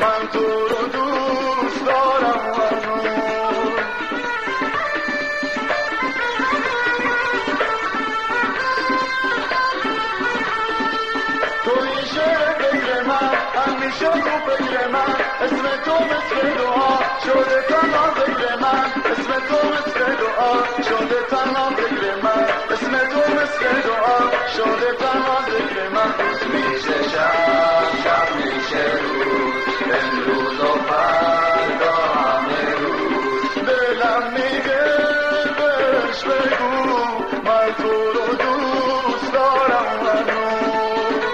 من تو رو دوست دارم هنوز. تو این شعر فکر من، همیشه تو فکر من، اسم تو مثل دعا شده تنها فکر من، اسم تو مثل دعا شده تنها فکر من، اسم تو مثل دعا شده تنها فکر من. روز میشه شب، شب میشه روز، امروز و فردا همه روز. دلم میگه بهش بگو من تو رو دوست دارم هنوز.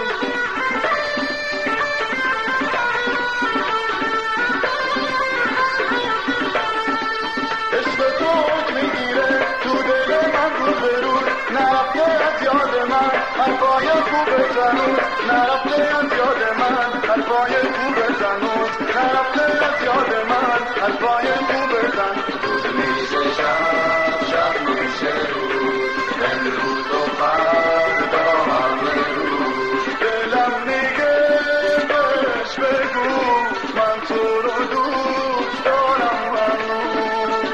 حرفای خوب زنوز نرفته از یاد من، حرفای خوب زنوز نرفته از یاد من، حرفای خوب زن. روز میشه شب، شب میشه روز، امروز و فردا همه روز. دلم میگه بهش بگو من تو رو دوست دارم هنوز.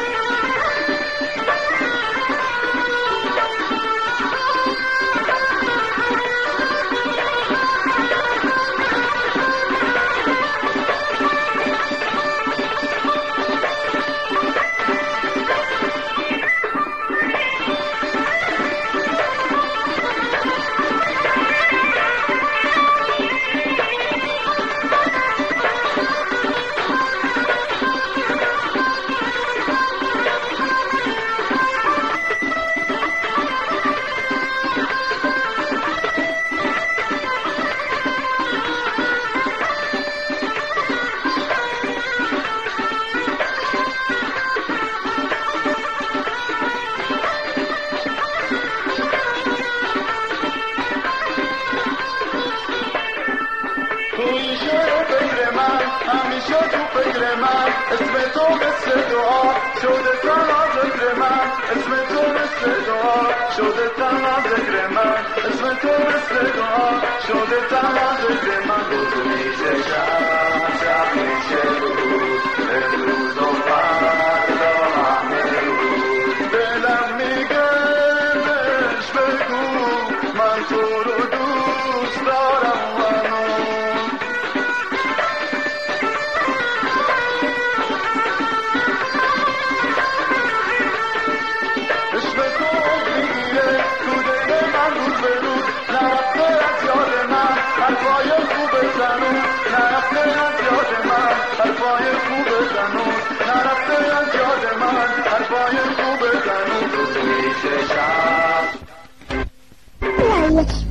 همیشه تو فکر من، اسم تو مثل دعا شده تنها ذکر من، اسم تو مثل دعا شده تنها ذکر من، اسم تو مثل دعا شده تنها ذکر من. روز میشه شب، شب میشه روز، امروز و فردا همه روز. دلم میگه بهش بگو من تو رو دوست دارم هنوز. حرفای خوب زنوز نرفته از یاد من، حرفای خوب زنوز نرفته از یاد من، حرفای خوب زنوز. روز میشه شب